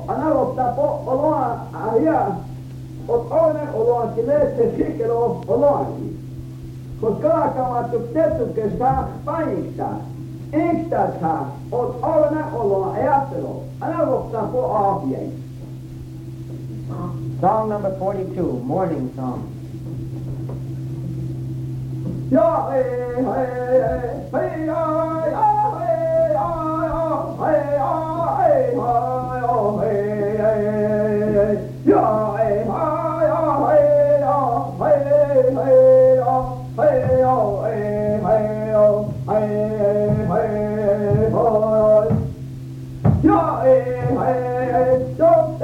Analogta po oloa ahia. Ot oinen oloa kileste sikelo oloani. Koska kamattu tettuke saa paikta. Ekstata ot oinen oloa ajattelu. Analogta po ahien. Song number 42, morning song. Ja, hey, hey, hey, hey, hey,